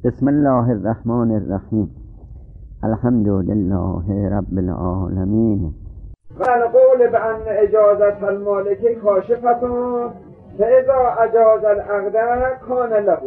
بسم الله الرحمن الرحیم. الحمد لله رب العالمین. و القول بأن اجازت المالک کاشفتون فاذا اجاز العقد کان له.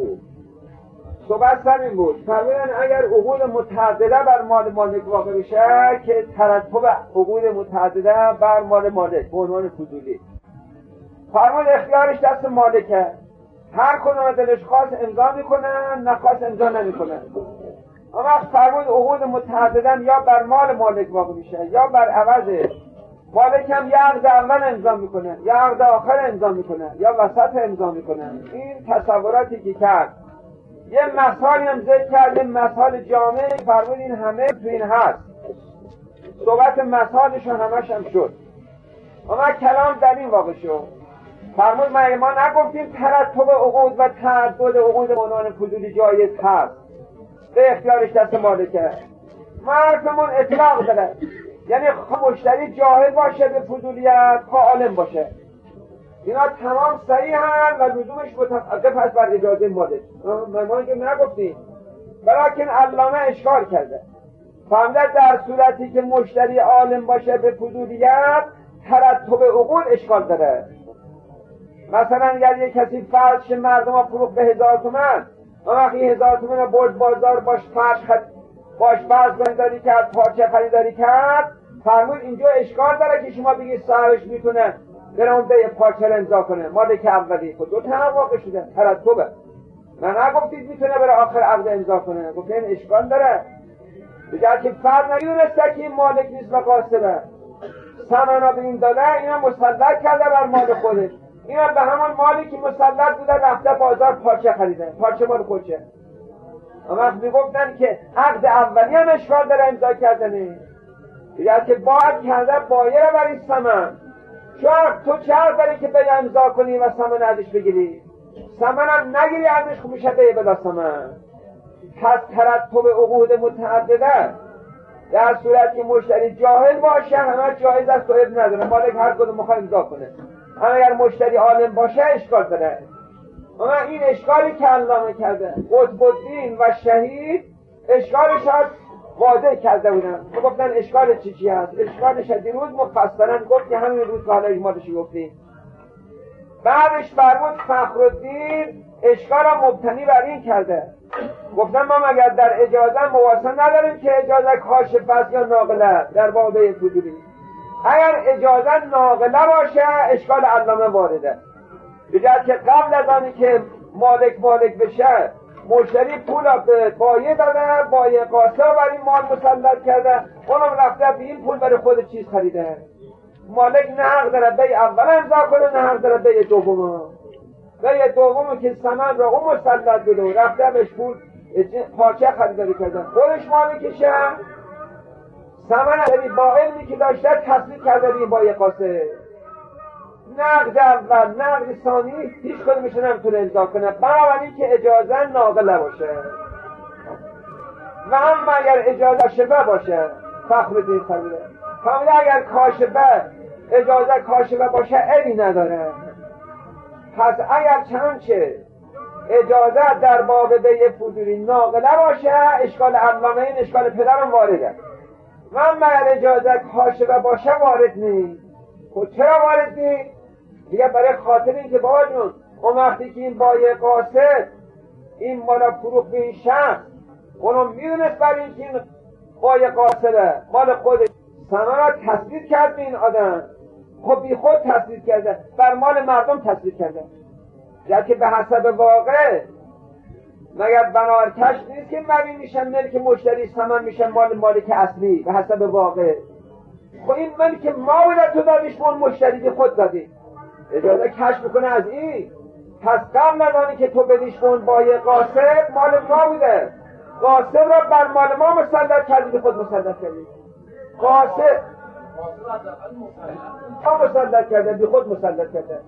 صحبت همین بود. فرمودن اگر عقود متعدده بر مال مالک واقع بشه که ترتب عقود متعدده بر مال مالک به عنوان فضولی، فرمود اختیارش دست مالکه. هر کدوم دلش خواست امضا میکنن، نخواست امضا نمیکنن. اما فرمود عقود متعددن یا بر مال مالک واقع میشه یا بر عوضش. مالک هم یا عقد اول امضا میکنه یا عقد آخر امضا میکنه یا وسط امضا میکنه. این تصوراتی که کرد یه مثالی هم ذکر کرد، یه مثال جامع. فرمود این همه تو این هست. صحبت مثالشون همش هم شد. اما کلام در این واقع شد. فرمود ما نگفتیم ترتب عقود و تعدد عقود به عنوان فضولی جایز هست، به اختیارش دست مالکه. ما حرفمون اطلاق داره، یعنی مشتری جاهل باشه به فضولیت، عالم باشه. اینا تمام صحیحن و لزومش متوقف هست بر اجازه مالک. ما اینجا نگفتیم، بلکن علامه اشکال کرده. فهمیده در صورتی که مشتری عالم باشه به فضولیت، ترتب عقود اشکال داره. مثلا اگر یک کسی فرض مردم ها فروخت به 1000 تومان، وقتی 1000 تومان برد بازار باش فرض خریداری کرد، پارچه خریداری کرد، فرمود اینجا اشکال داره که شما بگید صاحبش میتونه بره اون به پارچه امضا کنه. مالک اولی خود دو تا واقع شده، ترتبه. من نگفتید میتونه بره آخر عقد امضا کنه، گفتین اشکال داره. بگر که فرد نمیدونسته که این مالک نیست و قاصبه، ثمنا به این داده، اینا مسلط کرده بر مال خودش. اینا به همون مالی که مسلط بوده رفته بازار پارچه خریده، پارچه مال خودشه. اما میگفتن که عقد اولی هم اشکال داره امضا کردنه، بگر که باید کرده بایره بر این ثمن. چون تو چه حق داری که به امضا کنی و ثمن ازش بگیری؟ ثمن هم نگیری ازش، خوب میشه به بلا ثمن. پس ترتب عقود متعدده در صورت که مشتری جاهل باشه همه جایز است و اب نداره، مالک هر کدوم میخواد امضا کنه. اما اگر مشتری عالم باشه اشکال داره. اما این اشکالی که علامه کرده قطب الدین و شهید اشکالش هست واضح کرده بودن. گفتن اشکال چی هست؟ اشکالش دیروز مفصلا گفت که همین روز که حالا اجمالش گفتیم. بعدش فرمود فخرالدین اشکال مبتنی بر این کرده. گفتن ما مگر در اجازه مواسطه نداریم که اجازه کاشف است یا ناقله در بابه فضولی. اگر اجازه ناقله باشه اشکال علامه وارده. بجرد که قبل از آنی که مالک بشه مشتری پول به بایع داده، بایع قاصر بر این مال مسلط کرده، اونم رفته به این پول برای خود چیز خریده. مالک نه حق داره بیع اول امضا کنه، نه حق داره بیع دوم. بیع دوم که ثمن را اون مسلط بوده رفته بهش پول پارچه خریداری کرده، خودش مالکشه. ثمن با علمی که داشته تصدیق کرده به این بایع قاصر. نقد اول نقد ثانی هیچ کدومش نمیتونه امضا کنه، بنابراین که اجازه ناقله باشه. و اما اگر اجازه شبه باشه، فخرالدین فرموده اگر کاشفه اجازه کاشفه باشه عیبی نداره. پس اگر چنانچه اجازه در باب بیع فضولی ناقله باشه اشکال علامه این اشکال پدرم وارده. و اما اگر اجازه کاشفه باشه وارد نیست. خب چرا وارد نیست؟ دیگه برای خاطر این که بابا جون اون وقتی که این بایع قاصد این مال فروخت به این شخص، اونو میدونست برای این که این بایع قاصده مال خودش، ثمن را تثبیت کرد به این آدم. خب بی خود تثبیت کرده، بر مال مردم تثبیت کرده. یا که به حسب واقع مگر بنارکش نیست که مبین میشن ملک مشتری، ثمن میشن مال مالک اصلی به حسب واقع. خب این ملک ما بوده، تو دادیش به اون مشتری خود دادی، اجازه کشف بکنه از این. پس قبل ندانی که تو بدیش به اون بایع قاصد مال ما بوده، قاصد را بر مال ما مسلط کردی، خود مسلط کردی. قاصد ما مسلط کرده، بی خود مسلط کرده.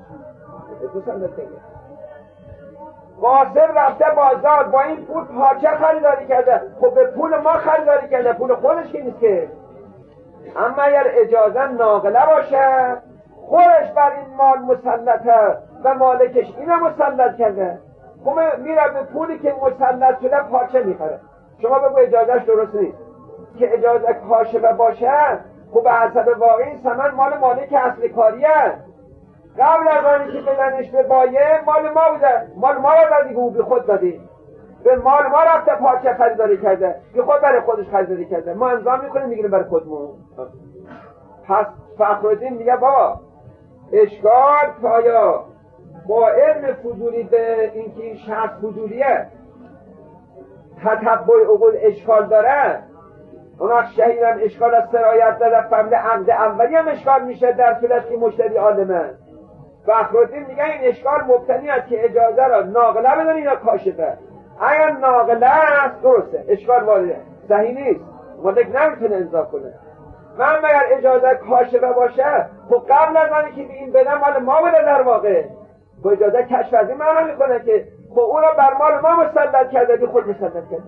قاصد رفته بازار با این پول پارچه خریداری کرده، خب به پول ما خریداری کرده، پول خودش که نیست که. اما اگر اجازه ناقله باشه خودش بر این مال مسلطه و مالکش اینو مسلط کرده، خب میره به پولی که مسلط شده پارچه میخره. شما بگو اجازهش درست نیست که اجازه کاشفه باشه. خب به حسب واقعی ثمن مال مالک اصل کاریه. قبل از آنی که بدنش به بایه مال ما بوده، مال ما رو دادی، او بی خود دادی، به مال ما رفته پارچه خریداری کرده، بی خود برای خودش خریداری کرده، ما امضا میکنیم میگیریم برای خودمون. پس فخرالدین میگه بابا اشکال که آیا با علم فضولی به اینکه این شخص فضولیه تتبع عقول اشکال داره، اون وقت شهیدم اشکال از سرایت داده فهمده عقد اولی هم اشکال میشه در صورت که مشتری عالمه. فخرالدین میگه این اشکال مبتنی است که اجازه را ناقله بدن یا کاشفه. اگر ناقله است درسته، اشکال وارده، صحیح نیست، مالک نمیتونه امضا کنه. و اگر اجازه کاشفه باشه خب قبل از آنی که به این بدن مال ما بوده در واقع، خب اجازه کشف از این معنا میکنه که خب او را بر مال ما مسلط کرده، بی خود مسلط کرده.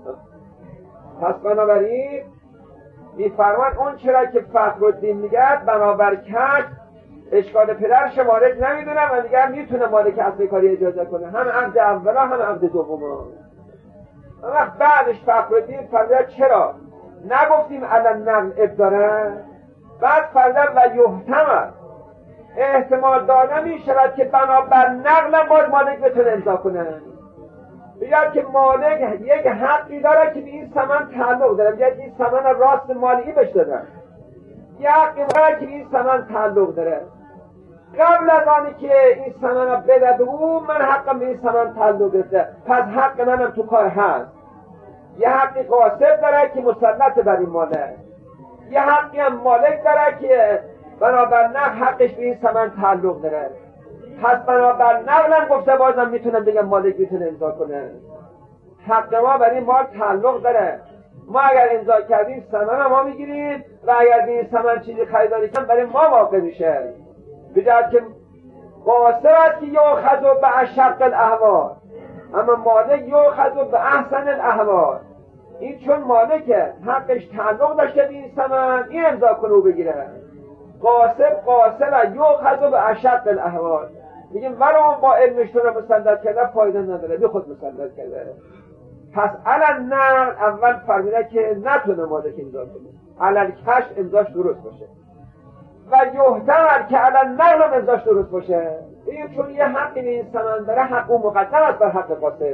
پس بنابراین میفرمان اون چرا که فخرالدین میگه بنابر کشف اشکال پدرش وارد نمیدونه و دیگر میتونه مالک اصل کاری اجازه کنه، هم عقد اولا هم عقد دوما. وقت بعدش فخرالدین فرمود چرا نگفتیم الان نقل ابداره؟ بعد فرمود و یحتمل احتمال داده میشود که بنابر نقل باز مالک بتونه امضا کنه. بگه که مالک یک حقی داره که به این ثمن تعلق داره، بگه که این ثمن راست مالی بهش داره، یک حقی داره که به این ثمن تعلق داره. قبل از آنی که این ثمن را بده به او من حقم به این ثمن تعلق داره، پس حق منم تو کار هست. یه حقی قاصد داره که مسلط بر این مالک، یه حقی هم مالک داره که بنابر نقل حقش به این ثمن تعلق داره. پس بنابر نقلم گفته بازم میتونم بگم مالک میتونه امضا کنه. حق ما بر این مال تعلق داره، ما اگر امضا کردیم ثمن ما میگیریم و اگر به این ثمن چیزی خریداری کنیم برای ما واقع میشه. بجد که قاصر است که یؤخذ به اشق الاحوال، اما مالک یؤخذ به احسن الاحوال. این چون مالکه حقش تعلق داشته به این ثمن، این امضا کنه و بگیره. قاصر یؤخذ به اشق الاحوال. میگیم ولو با علمش تو رو مسلط کرده فایده نداره، بی خود مسلط کرده. پس علل نقل اول فرمیده که نتونه مالک امضا کنه، علل کشف امضاش درست باشه و یحتمل که علل نقل هم امضاش درست باشه. این چون یه حقی به این ثمن داره حق او مقدم است بر حق قاصر،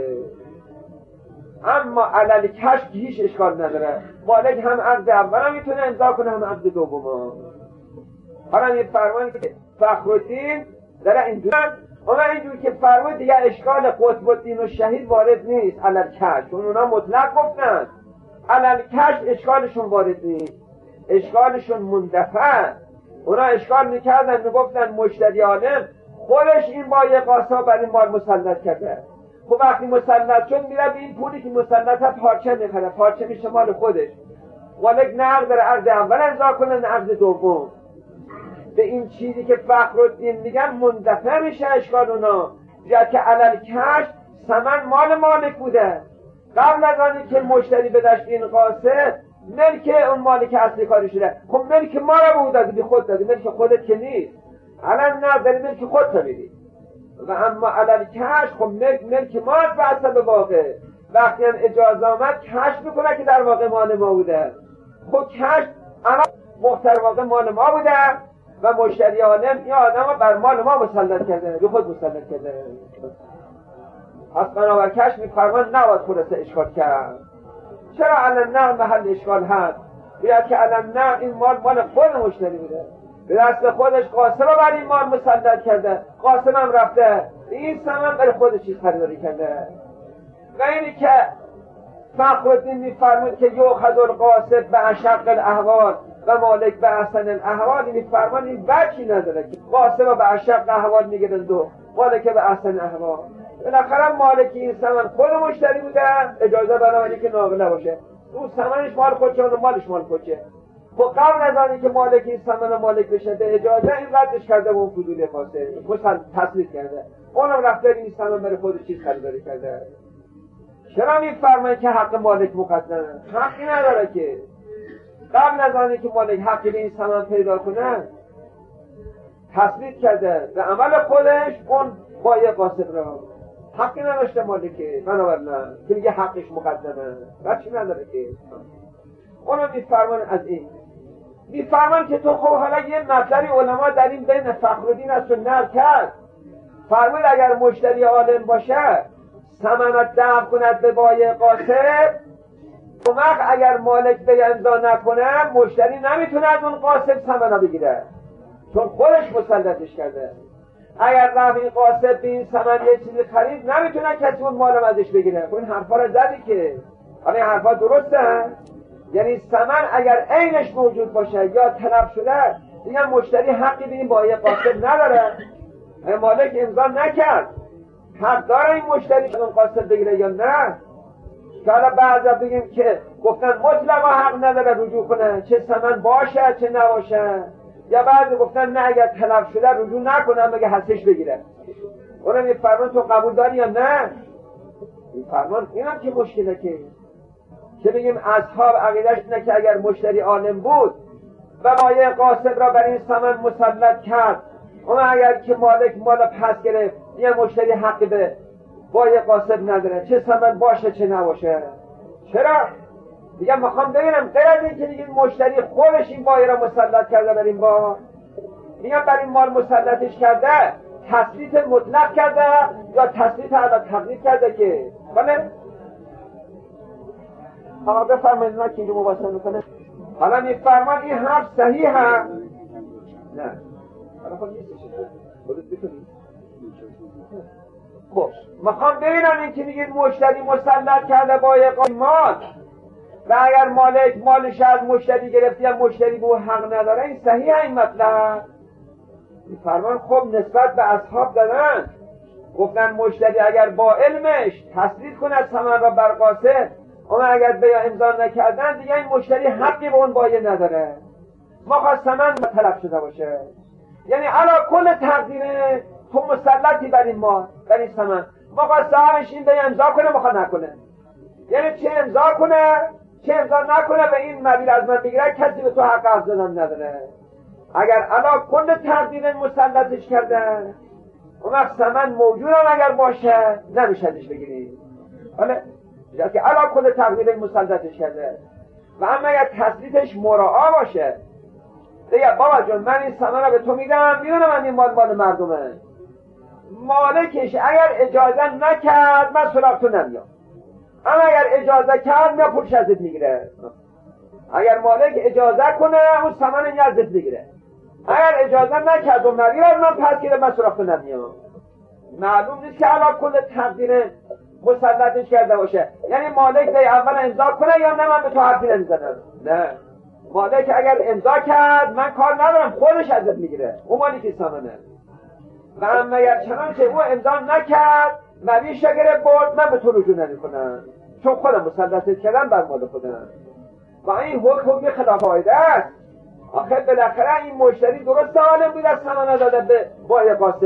اما علل کشف هیچ اشکال نداره، مالک هم عقد اول هم میتونه امضا کنه هم عقد دوم. حالا این فرمانی که فخرالدین داره اینجور که فرمود دیگه اشکال قطب الدین و شهید وارد نیست علل کشف، چون اونا مطلق گفتن علل کشف اشکالشون وارد نیست، اشکالشون مندفع. اونا اشکال میکردن میگفتن مشتری عالم خودش این با یه قاصا بر این مال مسلط کرده. خب وقتی مسلط شد میره به این پولی که مسلطه پارچه میخره، پارچه میشه مال خودش، مالک نقد داره عقد اول امضا کنه نه عقد دوم. به این چیزی که فخرالدین میگن مندفع میشه اشکال اونا، جد که علل کشف ثمن مال مالک بوده قبل از آنی که مشتری بداشت این قاصد ملک اون مالک اصلی کاری شده. خب ملک ما رو بود دادی، خود دادی، ملک خودت که نیست، علل نقد ملک خودت میدی. و اما علل کشف خب ملک ما به حسب واقع، وقتی هم اجازه آمد کشف میکنه که در واقع مال ما بوده. خب کشف اما محتر واقع مال ما بوده و مشتری عالم این آدم رو بر مال ما مسلط کرده، به خود مسلط کرده. پس بنابر کشف میفرمان نباید خلاصه اشکال کرد. چرا علل نقل محل اشکال هست؟ باید که علل نقل این مال خود مشتری بوده، به دست خودش قاسم رو بر این مال مسلط کرده، قاسم هم رفته این ثمن برای خودش چیز خریداری کرده. و اینی که فخرالدین میفرمود که یؤخذ القاصد به اشق الاحوال و مالک به احسن الاحوال، میفرمان این بچی نداره که قاسم رو به اشق احوال میگیرند و مالک به احسن احوال. بالاخره مالک این ثمن خود مشتری بوده، اجازه بنابراین که ناقله باشه، اون ثمنش مال خودشه و مالش مال خودشه. خب قبل از آنی که مالک این ثمن مالک بشه به اجازه این ردش کرده و اون فضولی خاصه تسلید کرده، اونم رفته این ثمن برای خودش چیز خریداری کرده. چرا میفرمایید که حق مالک مقدمه؟ حقی نداره که قبل از آنی که مالک حقی به این ثمن پیدا کنه تسلید کرده به عمل خودش اون بایع قاصد را. حقی نداشته مالکه، بنابراین که میگه حقش مقدمه، بچه نداره که. اونو میفرمان از این میفرمان که تو خب حالا یه مطلبی علما در این بین فخرالدین است و نقل کرد، فرمود اگر مشتری عالم باشه ثمنت دفع کند به بایع قاصد، اون وقت اگر مالک به امضا نکنه مشتری نمیتونه از اون قاصد ثمنه بگیره، چون خودش مسلطش کرده. اگر رفت این قاصد به این ثمن یه چیزی خرید نمیتونه کسی اون مالم ازش بگیره. این حرفا رو زدی که حالا این حرفا درسته؟ یعنی ثمن اگر عینش موجود باشه یا تلف شده دیگه مشتری حقی به این بایع قاصد نداره. مالک امضا نکرد حق داره این مشتری اون قاصد بگیره یا نه؟ که حالا بعضا بگیم که گفتن مطلقا حق نداره رجوع کنه، چه ثمن باشه چه نباشه، یا بعضی گفتن نه اگر تلف شده رجوع نکنه مگه هستش بگیره. اونم این فرمان تو قبول داری یا نه؟ این فرمان اینم که مشکله که بگیم اصحاب عقیدهش اینه که اگر مشتری عالم بود و بایع قاصد را بر این ثمن مسلط کرد، اون اگر که مالک مال پس گرفت یه مشتری حقی به بایع قاصد نداره، چه ثمن باشه چه نباشه. چرا؟ دیگه میخوام ببینم غیر از این که دیگه مشتری خودش این بایع را مسلط کرده بر این بار، میگم بر این مال مسلطش کرده، تسلیط مطلق کرده یا تسلیط علی تقدیر کرده که بله؟ آقا بفرمایید نه که اینجا مباحثه میکنه. حالا میفرمان این حرف صحیح هم نه حالا خود نیستش خودت بکنید. خب میخوام ببینم این که میگید مشتری مسلط کرده بایع مال و اگر مالک مالش از مشتری گرفتی یا مشتری به حق نداره، این صحیح این مطلب؟ میفرمان خب نسبت به اصحاب دادن گفتن مشتری اگر با علمش تسلید کند ثمن را بر قاصد، اون اگر بیا امضا نکردن دیگه این مشتری حقی به اون بایع نداره، مخواست ثمن تلف شده باشه. یعنی علا کل تقدیره تو مسلطی بر این مال بر این ثمن، مخواست صاحبش این بیا امضا کنه مخواد نکنه، یعنی چه امضا کنه چه امضا نکنه به این مبیل از من بگیره کسی به تو حق عرض دادن نداره. اگر علا کل تقدیره مسلطش کردن اون وقت ثمن موجود هم اگر باشه نمیشه ازش بگیری. حالا که علا کل تقدیره مسلطش کرده و اما اگر تسلیطش مراعا باشه دیگه بابا جون من این ثمن رو به تو میدم، میدونم این مال مردمه، مالکش اگر اجازه نکرد من سراغ تو نمیام، اما اگر اجازه کرد من پولش ازت میگیره. اگر مالک اجازه کنه اون ثمن این ازت میگیره، اگر اجازه نکرد و نگیره من پس گیره من سراغ تو نمیام. معلوم نیست که علا کل تقدیر مسلطش کرده باشه، یعنی مالک دی اول امضا کنه یا نه من به تو حرفی نمیزنم. نه، مالک اگر امضا کرد من کار ندارم خودش ازت میگیره، اون مالکی ثمنه. و اما اگر چنانچه او امضا نکرد مبیش گرفت برد من به تو رجوع نمیکنم، چون خودم مسلطت کردم بر مال خودم. و این حکم خلاف قاعده است. آخه بالاخره این مشتری درست عالم بود از ثمن داده به بایع قاصد،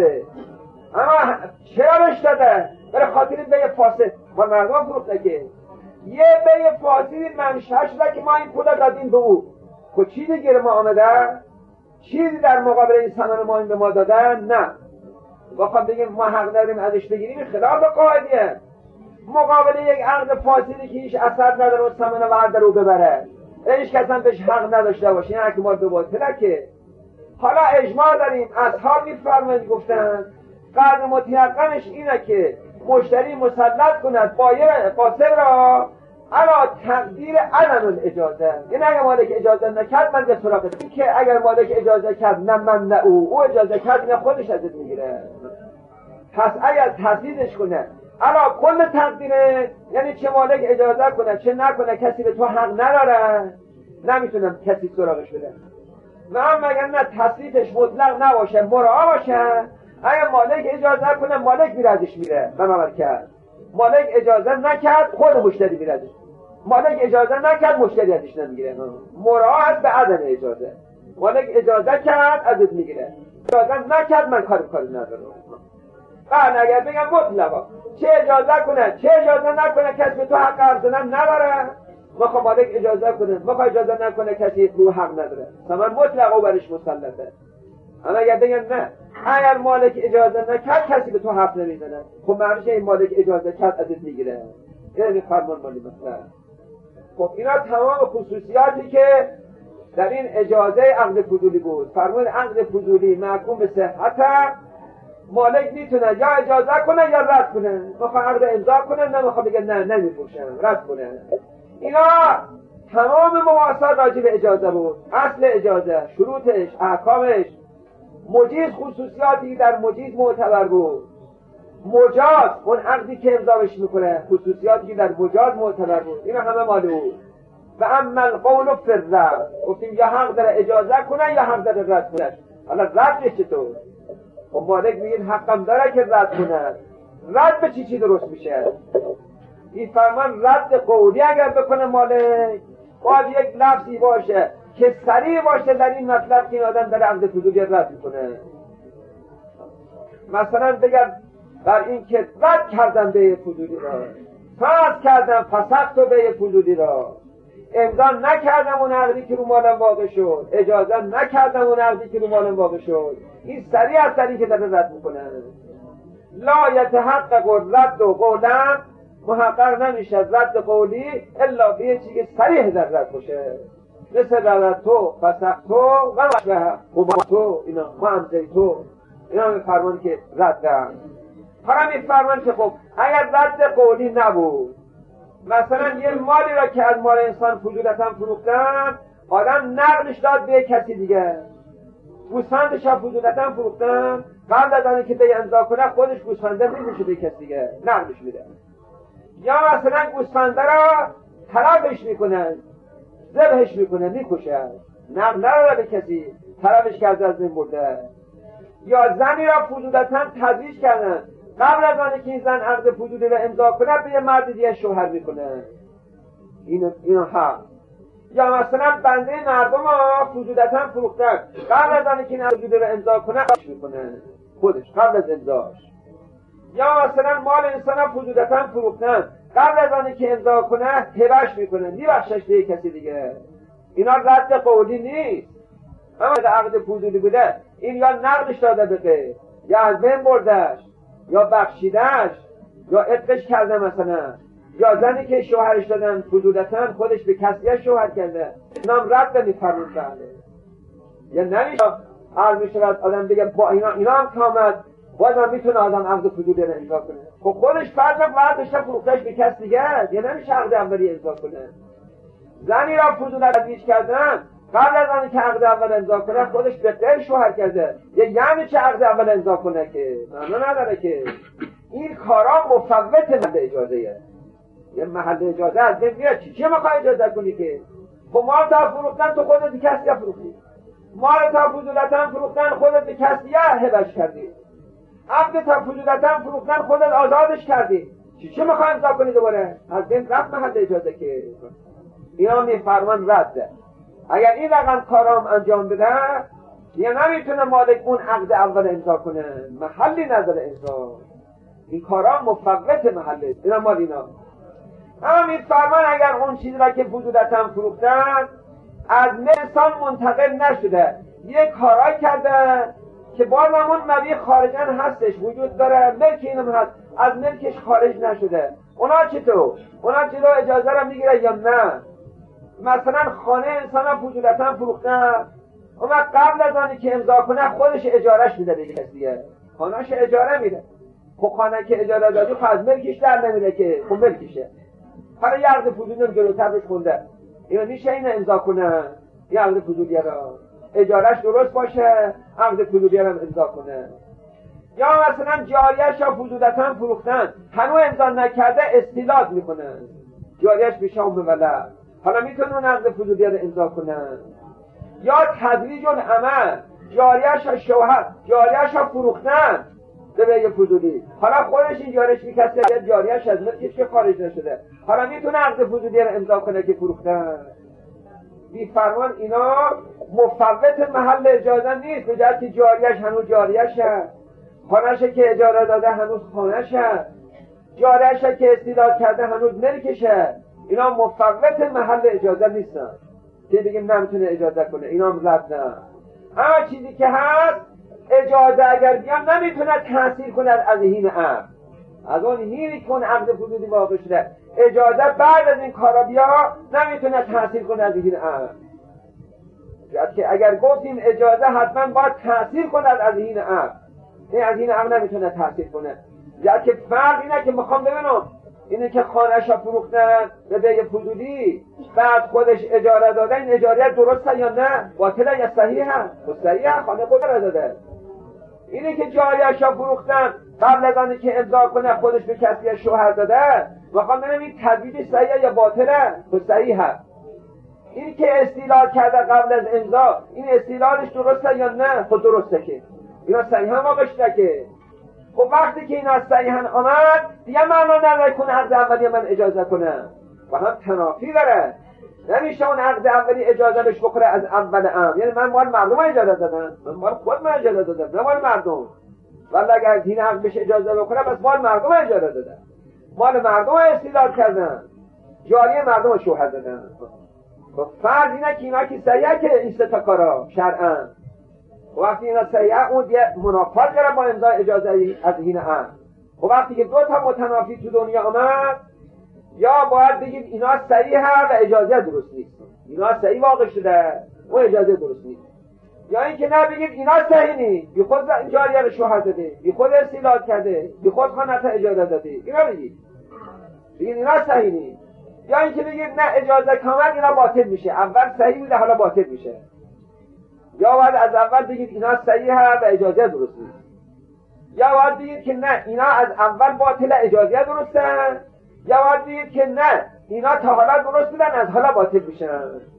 اما چرا بهش داده؟ برای خاطر بیع فاسد با مردم فروخته که یه بیع فاسدی منشأ شده که ما این پول دادیم به او. خب چیزی گیر ما آمده؟ چیزی در مقابل این ثمن ما این به ما دادن؟ نه. بخوام بگیم ما حق نداریم ازش بگیریم خلاف قاعده. مقابل یک عقد فاسدی که هیچ اثر نداره و ثمن ورد رو ببره، هیچ کس هم بهش حق نداشته باشه، این احتمال به باطله که. حالا اجماع داریم اصحاب میفرمایند گفتن قدر متیقنش اینه که مشتری مسلط کند بایع قاصد را علا تقدیر عدم الاجازه، یعنی اگر مالک اجازه نکرد من به سراغ این که اگر مالک اجازه کرد نه من نه او اجازه کرد نه خودش ازت میگیره. پس اگر تسدیدش کنه علا کل تقدیره، یعنی چه مالک اجازه کنه چه نکنه کسی به تو حق نداره، نمیتونم کسی سراغش بده. و اما اگر نه تسدیدش مطلق نباشه مراعا باشه، اگر مالک اجازه کنه مالک میره ازش میره، بنابر کرد مالک اجازه نکرد خود مشتری میره ازش، مالک اجازه نکرد مشتری ازش نمیگیره. مراعات به عدم اجازه، مالک اجازه کرد ازت میگیره، اجازه نکرد من کاری ندارم. بعد اگر بگم مطلقا چه اجازه کنه چه اجازه نکنه کسی به تو حق عرض نداره، مخواه مالک اجازه کنه مخواه اجازه نکنه کسی رو حق نداره، ثمن مطلقا برش مسلطه. اما اگر بگن نه، اگر مالک اجازه نکرد کسی به تو حرف نمیزنه، خب معنیش این مالک اجازه کرد ازت میگیره. این فرمان مالی مثلا. خب اینا تمام خصوصیاتی که در این اجازه عقد فضولی بود. فرمان عقد فضولی محکوم به صحت، مالک میتونه یا اجازه کنه یا رد کنه. میخواد عقد امضا کنه، نه میخواد بگه نه نمیپوشم، رد کنه. اینا تمام مواصلات راجع به اجازه بود. اصل اجازه، شروطش، احکامش، مجیز خصوصیاتی در مجیز معتبر بود. مجاز، اون عقدی که امضاش میکنه، خصوصیاتی که در مجاز معتبر بود، اینا همه مال او. و اما القول فی الرد، گفتیم یا حق داره اجازه کنه یا حق داره رد کنه. حالا ردش چطور؟ خب مالک میگه حقم داره که رد کنه. رد به چی درست میشه؟ این فرمان رد قولی اگر بکنه مالک، باید یک لفظی باشه که صریح باشه در این مطلب که این آدم داره عقد فضولی رد میکنه. مثلا بگم بر این که رد کردم به فضولی را، فسخ کردم فسخت به فضولی را، امضا نکردم اون عقدی که رو مالم واقع شد، اجازه نکردم اون عقدی که رو مالم واقع شد. این صریح از صریح که داره رد میکنه. لا یتحقق رد و قولم، محقق نمیشه رد قولی الا به یه چیزی صریح در رد باشه، مثل ردتو، فسختو و قماتو، اینا معمزیتو، اینا به فرمان که ردن. حالا این فرمان که خب اگر رد قولی نبود، مثلا یه مالی را که از مال انسان فضولتا فروختن، آدم نقلش داد به کسی دیگه، گوسفندش هم فضولتا فروختن، قبل از آنکه به امضا کنه خودش گوسفنده میشه به کسی دیگه، نقلش میده. یا مثلا گوسفنده را طرفش میکنن، ذبحش میکنن، میکشن، نقل نداره به کسی، طرفش کرده از این برده. یا زنی را فضولتا تزویج کردن، قبل از آنکه این زن عقد فضولی را امضا کنه به یه مرد دیگه شوهر میکنه، اینو حق. یا مثلا بنده مردم ها فضولتا فروختن، قبل از آنکه این عقد فضولی را امضا کنه میکنه خودش قبل از امضاش. یا مثلا مال انسان ها فضولتا فروختن، قبل از آنکه امضا کنه هبه‌اش میکنه، میبخشش به کسی دیگه. اینا رد قولی نیست. اما عقد فضولی بوده، این یا نقدش داده به غیر، یا از بین بردش، یا بخشیدش، یا عتقش کرده مثلا، یا زنی که شوهرش دادن فضولتا خودش به کسیه شوهر کرده، اینام رد میفرمون کرده. یا نمیشه عرض میشود آدم دیگه با اینا هم کامد، بازم میتونه آدم عقد فضولی رو امضا کنه. خب خودش فرض بعدش فروختش به کس دیگه، یا نمیشه عقد اولی امضا کنه. زنی را فضولا تزویج کردن، قبل از آنکه عقد اول امضا کنه خودش به غیر شوهر کرده، یعنی چه عقد اول امضا کنه که معنا نداره که. این کارا مفوت محل اجازه‌ایه. یه محل اجازه از بین میاد، چی میخوای اجازه کنی که؟ خب مال تا فروختن تو خودت به کسی فروختی، مال تا فضولتا فروختن خودت به کسی هبه‌اش کردی، عقد تا فضولتا فروختن خودت آزادش کردی، چی میخوای امضا کنی دوباره؟ از بین رفت محل اجازه که. اینا میفرمان رده. اگر این رقم کارام انجام بده، یا نمیتونه مالک اون عقد اول امضا کنه، محلی نداره امضا. این کارام مفوت محله، اینا مال اینا. اما میفرمان اگر اون چیزی را که فضولتا فروختن از انسان منتقل نشده، یک کارا کرده که بازم اون مبیع خارجاً هستش، وجود داره، ملک اینم هست، از ملکش خارج نشده، اونا چطور؟ اونا جلو اجازه را میگیره یا نه؟ مثلا خانه انسان ها فضولتا فروختن، اما قبل از آنی که امضا کنه خودش اجارهش میده به کسی دیگه، خانهش اجاره میده. خب خانه که اجاره دادی خب از ملکش در نمیده که، خب ملکشه. حالا یه عقد فضولی هم جلوتر روش خونده، اینا میشه اینو امضا کنه، یه عقد فضولی را اجارهش درست باشه، عقد فضولی را امضا کنه. یا مثلا جاریه‌اش را فضولتا فروختن، هنوز امضا نکرده استیلاد میکنن، جاریه‌اش به شام ولد، حالا میتونن عقد فضولی را امضا کنن. یا تدریج العمل، جاریه‌اش را شوهر، جاریه‌اش را فروختن به یه فضولی، حالا خودش این جاریه‌اش میکسه، جاریه‌اش از ملکش که خارج نشده، حالا میتونه عقد فضولی را امضا کنه که فروختن. بی فرمان اینا مفوت محل اجازه نیست، به جهت جاریه‌اش هنوز جاریه‌شه، خانه‌ش که اجاره داده هنوز خانه‌شه، جاریه‌اش که استیلاد کرده هنوز ملکشه. اینا مفوت محل اجازه نیستن که بگیم نمیتونه اجازه کنه، اینا هم رد نه. اما چیزی که هست اجازه اگر بیان نمیتونه تحصیل کند از هین عقد، از اون هینی که اون عقد فضولی واقع شده. اجازه بعد از این کارا بیا نمیتونه تحصیل کنه از هین عقد. که اگر گفتیم اجازه حتما باید تحصیل کند از هین عقد، این از هین عقد نمیتونه تحصیل کنه. یا که فرق اینه که میخوام ببینم اینه که خانه‌اش فروختن به بیع فضولی بعد خودش اجاره داده، این اجاره درسته یا نه؟ باطله یا صحیحه؟ صحیحه، خانه خود را داده. اینه که جایش فروختن قبل از آنی که امضا کنه خودش به کسی شوهر داده، میخوام ببینم این تبدیل صحیحه یا باطله؟ صحیحه. این که استیلال کرده قبل از امضا، این استیلالش درسته یا نه؟ خود درسته که اینا صحیحه واقع شده که. خب وقتی که اینا صحیحاً آمد دیگه معنا نداره کنه عقد اولی من اجازه کنه و هم تنافی داره. نمیشه اون عقد اولی اجازه بهش بخوره از اول امر، یعنی من مال مردم اجازه دادم، من مال خود من اجازه دادم نه مال مردم. ولی اگر دین عقد بهش اجازه بخوره بس مال مردم اجازه دادم، مال مردم استیلال کردن، جاری مردم شوهر دادن. خب فرض اینه که اینا که صحیحه که این سه تا کارا شرعاً، وقتی اینا صحیحه اون دیگه منافات داره با امضای اجازه از هین عقد. و وقتی که دو تا متنافی تو دنیا آمد، یا باید بگید اینا صحیحه و اجازه درست نیست، اینا صحیح واقع شده و اجازه درست نیست، یا اینکه نه بگید اینا صحیح نیست، بی خود جاریه رو شوهر داده، بی خود استیلال کرده، بی خود خانه‌اش اجازه داده، اینا بگید اینا صحیح نیست. یا اینکه بگید نه اجازه کامل اینا باطل میشه، اول صحیح بوده حالا باطل میشه. یا باید از اول بگید اینا صحیحه و اجازه درست نیست، یا باید بگید که نه اینا از اول باطل اجازه درسته، یا باید بگید که نه اینا تا حالا درست بودن از حالا باطل میشن.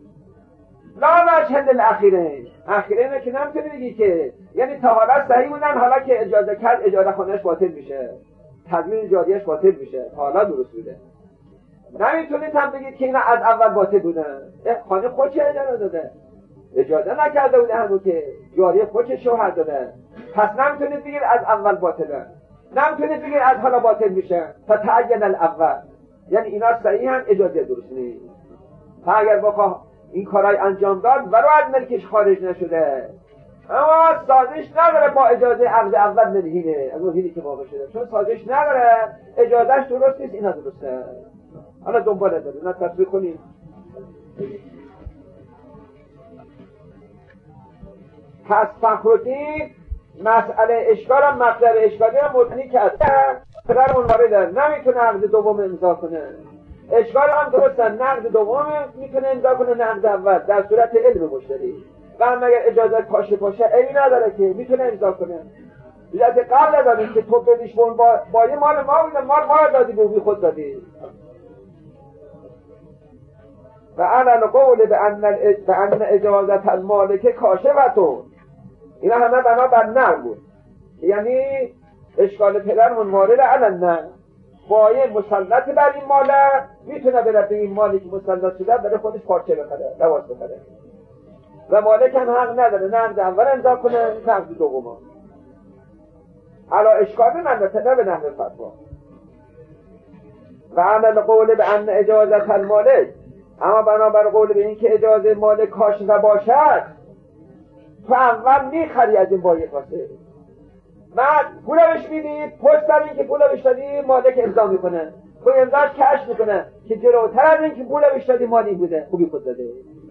لا وجه للاخیره، اخیره که نمیتونی بگی که یعنی تا حالا صحیح بودن حالا که اجازه کرد اجاره خانهش باطل میشه، تضمین جاریش باطل میشه، تا حالا درست بوده. نمیتونید هم بگید که اینا از اول باطل بودن، خانه خودش اجاره داده، اجازه نکرده بوده همون که جاری خودش شوهر داده، پس نمیتونید بگید از اول باطله، نمیتونید بگید از حالا باطل میشه. فتعین الاول، یعنی اینا صحیح هم اجازه درست نیست. اگر بخواه این کارای انجام داد ولو از ملکش خارج نشده، اما سازش نداره با اجازه عقد اول منهینه، از اون هینی که واقع شده، چون سازش نداره اجازهش درست نیست، اینا درسته. حالا دنباله داره، اینا تصویر کنیم. پس فخرالدین مسئله اشکال هم مقدر اشکالی هم مطمئنی کرد پدر منواره داره، نمیتونه عقد دوم امضا کنه. اشکال هم درسته، نقد دوم میتونه امضا کنه نقد اول در صورت علم مشتری، و هم اگر اجازه پاشه ایمی نداره که میتونه امضا کنه. بیشتر قبل دادیم که تو بدیش با یه مال ما بودن، مال ما دادی بودی خود دادی. و انا قول به ان اجازت المالک کاشفتون، اینا همه بنا بر نه بود، یعنی اشکال پدر منوارد علن نه، بایه مسلط بر این ماله میتونه بره به این مالی که مسلط شده بره خودش پارچه بخره، لباس بخره، و مالک هم حق نداره نقد اول امضا کنه نقد دوم. علا اشکال منته نه به نحو فتوا. و عمل قول به ان اجازت المالک، اما بنابر قول به این که اجازه مالک کاشته باشد، تو اول میخری از این بایه قاسه، بعد پوله بهش میدی، پشت سر این که پوله بهش دادی مالک امضا میکنه، تو امضاش کش میکنه که جلوتر از این که پوله بهش دادی مالی بوده، خوبی خود داده.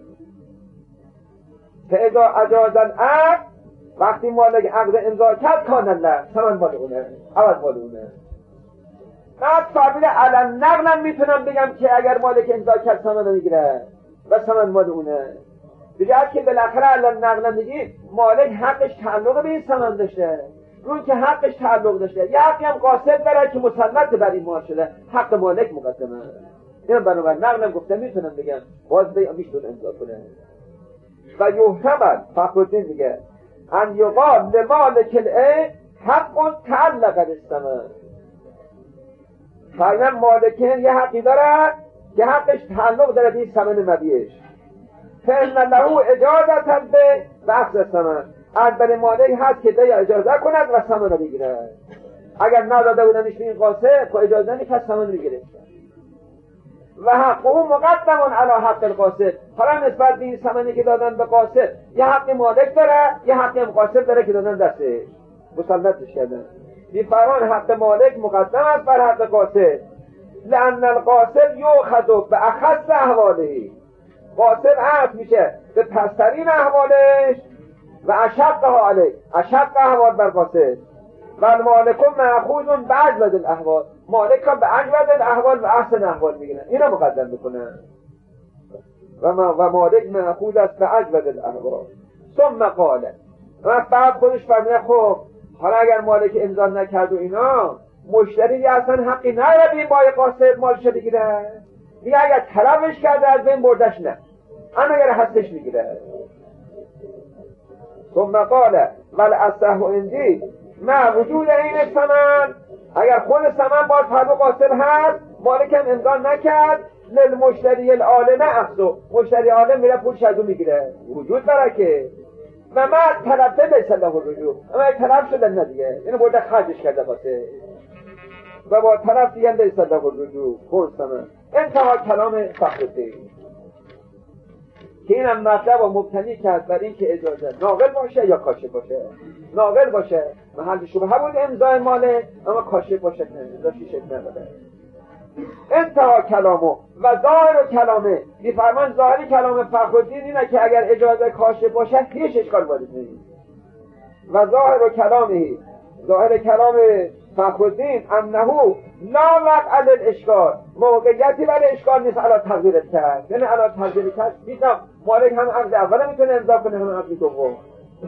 فاذا اجاز العقد، وقتی مالک عقد امضا کرد کان الله ثمن مال اونه، عوض مال اونه. بعد قابل علن نقلم میتونم بگم که اگر مالک امضا کرد ثمن میگیره و ثمن مال اونه، بجهت که بالاخره علن نقلم میگی مالک حقش تعلق به این ثمن داشته، اون که حقش تعلق داشته، یه حقی هم قاصد داره که مسلط بر این مال شده، حق مالک مقدمه. این بنابراین نقلم گفته میتونم بگم باز میتونه امضا کنه. و یحتمل فخرالدین میگه ان یقال لمالک العین حق تعلق الثمن، فعلا مالکین یه حقی داره که حقش تعلق داره به این ثمن مبیعش، فإن له اجازة به بخش ثمن، اول مالک هست که ده اجازه کند و ثمن رو بگیره. اگر نداده بودنش به این قاسه که اجازه نیست ثمن رو بگیره. و حق او مقدم علی حق القاصد. حالا نسبت به این ثمنی که دادن به قاصد یه حق مالک داره، یه حق هم قاصد داره که دادن دستش مسلطش کردن. میفرمان حق مالک مقدم است بر حق قاصد، لأن القاصد یؤخذ بأخص احواله. قاصد عطف میشه به پسترین احوالش و اشقها علیه، اشق احوال بر قاصد. و المالک مأخوذ باجود الاحوال، مالک ها به اجود الاحوال و احسن احوال میگیرن، اینا مقدم بکنن. و مالک مأخوذ است به اجود الاحوال. ثم قال، و بعد خودش فرمونه خب حالا اگر مالک امضا نکرد و اینا، مشتری اصلا حقی نداره به این بای قاصد مالش بگیره. میگه اگر طلبش کرده از بین بردش نه، اما اگر هستش میگیره. ثم قال والاصح عندی مع وجود این ثمن، اگر خود ثمن باز فرض قاصد هست، مالک هم امضا نکرد، للمشتری العالم اخذو، مشتری عالم میره پولش از اون میگیره، وجود داره که و ما طلبته لیس له الرجوع، اما طلب شده نه دیگه، اینو برده خرجش کرده واسه و با طرف دیگه لیس له الرجوع. خود ثمن انتها کلام فخرالدین که اینم مطلب و مبتنی کرد بر این که اجازه ناقل باشه یا کاشف باشه. ناقل باشه محل شبهه بود امضای ماله، اما کاشف باشه نه، امضا شیشه نداره. انتها کلامو و ظاهر کلامه، میفرمان ظاهری کلام فخرالدین اینه که اگر اجازه کاشف باشه هیچ اشکال وارد نیست. و ظاهر کلامه، ظاهر کلام فخرالدین انه لا وقع للاشکال، موقعیتی برای اشکال نیست علا تقدیرت کرد، یعنی علا تقدیرت کرد میتونم مالک هم عقد اول میتونه امضا کنه هم عقد دوم.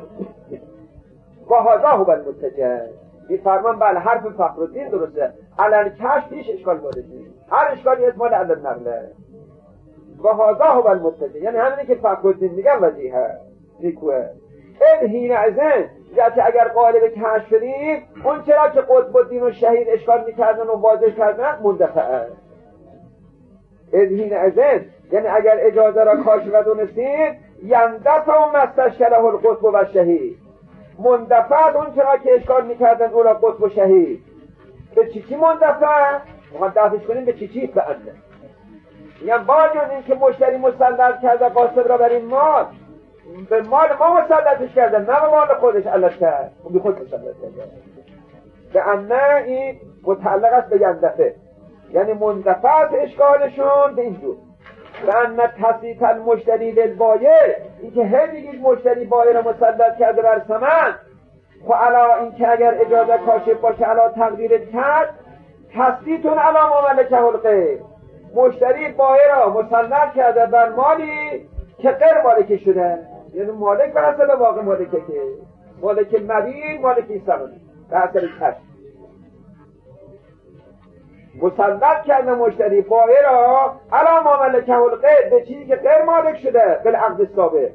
و هذا هو المتجه، این فرمان بله حرف فخرالدین درسته، علل کشف هیچ اشکال وارد نیست، هر اشکالی احتمال علل نقله. و هذا هو المتجه، یعنی همینی که فخرالدین میگه وجیه نیکوه. این هین ازن که اگر قالب کشف شدیم، اون چرا که قطب الدین و شهید اشکال میکردن و واضح کردن مندفعه. این هین ازن یعنی اگر اجازه را کاشف دونستید، یندفع و مستشکله القطب و شهید، مندفعت اون چرا که اشکال میکردن اون را قطب و شهید. به چی مندفع؟ مخواد دفعش کنیم به چی به انده. میگم با جز این که مشتری مسلط کرده قاصد را بر این مال، به مال ما مسلطش کردن، نه به مال خودش علت کرد، اون بی خود مسلط کرده. به انه این متعلق است به یندفع، یعنی مندفعت اشکالشون به اینجور. به انه تسلیط المشتری للبایع، این که هی بگید مشتری بایع را مسلط کرده بر ثمن، و علا این که اگر اجازه کاشف باشه علا تقدیرت کرد، تسلیطون علا مملکه الغیر، مشتری بایع را مسلط کرده بر مالی که غیر مالکی شده، یعنی مالک به حسب واقع مالکه، که مالک مبیع مالکی ثمن به حسب کشف مسلط کرده مشتری بایع را علا مملکه الغیر، به چیزی که غیر مالک شده بالعقد السابق.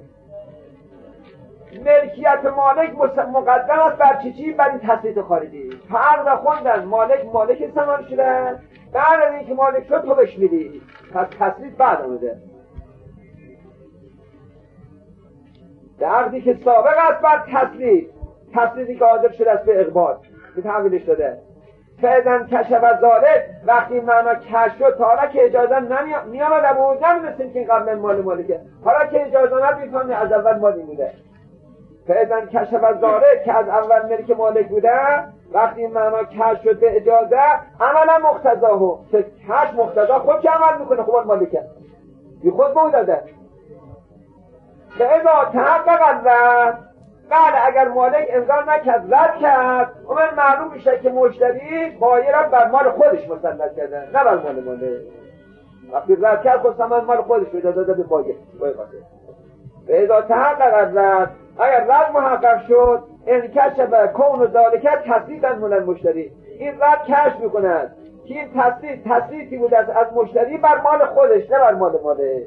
ملکیت مالک مقدم است بر چی؟ بر این تسلیط خارجی. فرق خوندن مالک ثمن شده، بعد از اینکه مالک شد تو بهش میدی، پس تسلیط بعد آمده. در عقدی که سابق است بر تسلیطی که حاضر شده است به اقبال به تحویلش داده. فعلا کشف ذالک، وقتی معنا کشف شد، تا حالا که اجازه میامده بود نمیدونستیم که این قبلا مال مالکه، حالا که اجازه آمد میفهمی از اول مالی بوده. فعلا کشف ذالک که از اول ملک مالک بوده، وقتی معنا کشف شد به اجازه، عملا مقتضاه، که کشف مقتضا خود که عمل میکنه خود مالکه بی خود بوده. که اذا تحقق الرد، بعد اگر مالک امضا نکرد رد کرد، اون معلوم میشه که مشتری بایع را بر مال خودش مسلط کرده، نه بر مال مالک. وقتی رد کرد خود ثمن مال خودش رو داده به بایع. به اذا تحقق الرد، اگر رد محقق شد، انکشف کون ذالک تسلیطا من المشتری، این رد کشف میکند که این تسلیطی بود از مشتری بر مال خودش، نه بر مال مالک.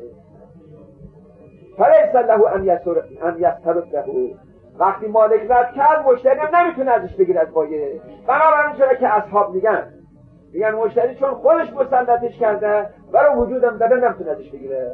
فلیس له ان یسترده، وقتی مالک رد کرد مشتری هم نمیتونه ازش بگیره از بایع. بنابراین چرا که اصحاب میگن مشتری چون خودش مسلطش کرده برای وجودم داره نمیتونه ازش بگیره.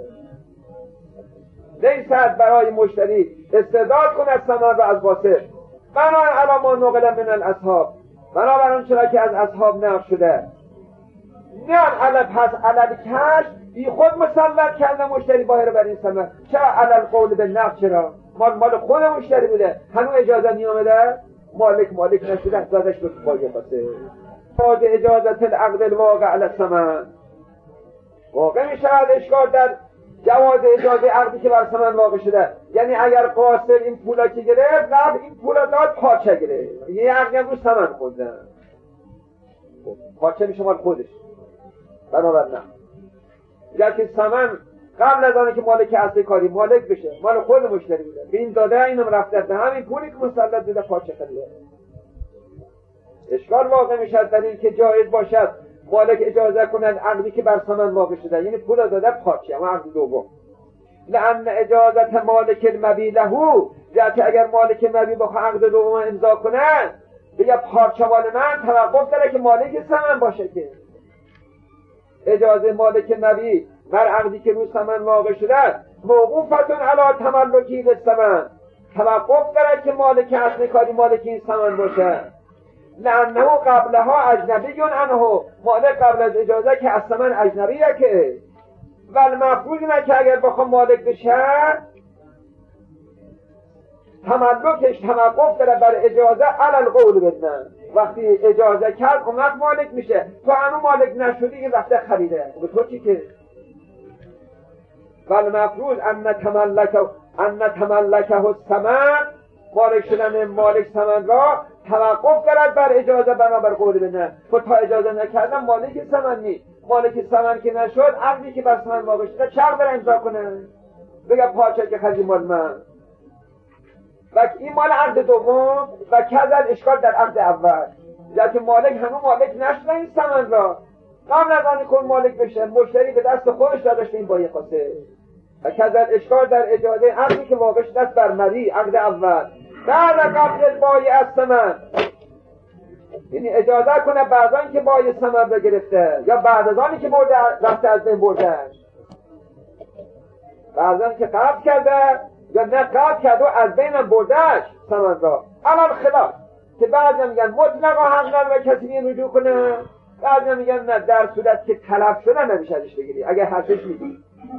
لیست برای مشتری استعداد کنه از ثمن و از واسط، بنابراین علا ما نقل من الاصحاب، بنابراین چرا که از اصحاب نقل شده، نه علل کش بی خود مسلط کرده مشتری باهر بر این ثمن. چرا علل قول به نقد؟ چرا مال خود مشتری بوده، هنوز اجازه نیامده، مالک نشده، دادش به باقی خاصه. بعد اجازت العقد الواقع علی الثمن، واقع می شود اشکال در جواز اجازه عقدی که بر ثمن واقع شده. یعنی اگر قاصر این پولا که گرفت قبل این پولا داد پارچه گرفت، یه عقدی هم روی ثمن خوندن، پارچه میشه مال خودش، بنابر نه اگر که ثمن قبل از آنه که مالک اصل کاری مالک بشه مال خود مشتری بوده، به این داده اینم رفته به همین پولی که مسلط بوده پارچه خریده. اشکال واقع میشد در این که جایز باشد مالک اجازه کند عقدی که بر ثمن واقع شده، یعنی پول داده پارچه، اما عقد دوم. لأن اجازت مالک المبیع له، یعنی اگر مالک مبیع با عقد دوم امضا کنه بگه پارچه مال من، توقف داره که مالک ثمن باشه. که اجازه مالک مبیع بر عقدی که روی ثمن واقع شده موقوفتون علی تملکی للثمن، توقف داره که مالک اصل کاری مالک این ثمن باشه. لأنه قبلها اجنبی عنه، مالک قبل از اجازه که از ثمن اجنبیه. که والمفروض اینه که اگر بخوام مالک بشه تملکش توقف داره بر اجازه علی القول بدن. وقتی اجازه کرد اون وقت مالک میشه، تو هنوز مالک نشدی این وقت خریده، به تو چی که والمفروض ان تملکه الثمن، مالک شدن مالک ثمن را توقف دارد بر اجازه بنابر قول بدن. تو تا اجازه نکردم مالک ثمن نیست، مالک ثمن که نشد عقدی که بر ثمن واقع شده چرا داره امضا کنه بگه پارچه که خریدی مال من، و این مال عقد دوم و کذا اشکال در عقد اول. یعنی مالک هنوز مالک نشده این ثمن را، قبل از آنکه اون مالک بشه مشتری به دست خودش دادش به این بایع خاصه. و کذا اشکال در اجازه عقدی که واقع شده بر مبیع عقد اول بعد قبل البایع از ثمن، یعنی اجازه کنه بعد از اینکه بایع ثمن را گرفته یا بعد از آنی که برده رفته از بین بردهش، بعد از اینکه قبض کرده یا نه قبض کرده و از بین بردهش ثمن را. الان خلاف که بعضی میگن مطلقا حق نداره کسی رجوع کنه، بعضی میگن نه در صورت که تلف شده نمیشه ازش بگیری اگه حرفش میدی.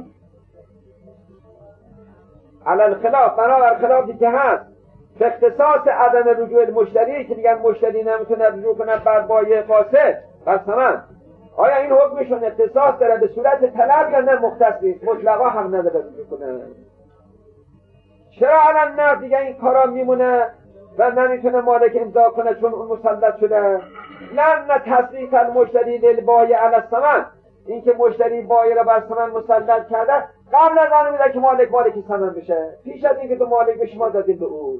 الان خلاف بنابر خلافی که هست اختصاص عدم رجوع المشتری که میگن مشتری نمیتونه رجوع کنه بر بایع فاسد بر ثمن، آیا این حکمشون اختصاص داره به صورت طلب یا نه مختص نیست؟ مطلقا حق نداره رجوع کنه. چرا الان نه دیگه این کارا میمونه و نمیتونه مالک امضا کنه چون اون مسلط شده؟ نه تصدیق المشتری للبایع علی الثمن، این که مشتری بایع را بر ثمن مسلط کرده قبل از آن میده که مالک ثمن بشه، پیش از اینکه تو مالک به شما دادید به او.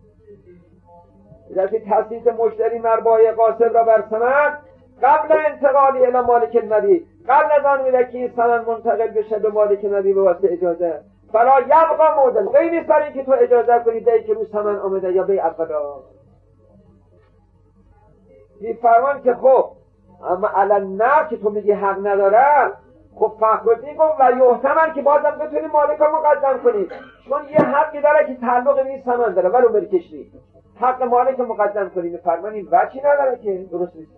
یعنی تصدیق مشتری مر بایع قاصر را بر ثمن قبل انتقالی الی مالک المبیع، قبل از آن میده که این ثمن منتقل بشه به مالک المبیع به واسطه اجازه. فلا یبقى مودل غیر نیست برای اینکه تو اجازه کنی دهی که روز ثمن آمده یا بی اولا. میفرمان که خب اما الان نه که تو میگی حق نداره، خب فخرالدین گفت و یحتمل که بازم بتونی مالک رو مقدم کنی، چون یه حقی داره که تعلق به این ثمن داره ولو ملکش نیست، حق مالک رو مقدم کنی. میفرمان این وجهی نداره که درست نیست.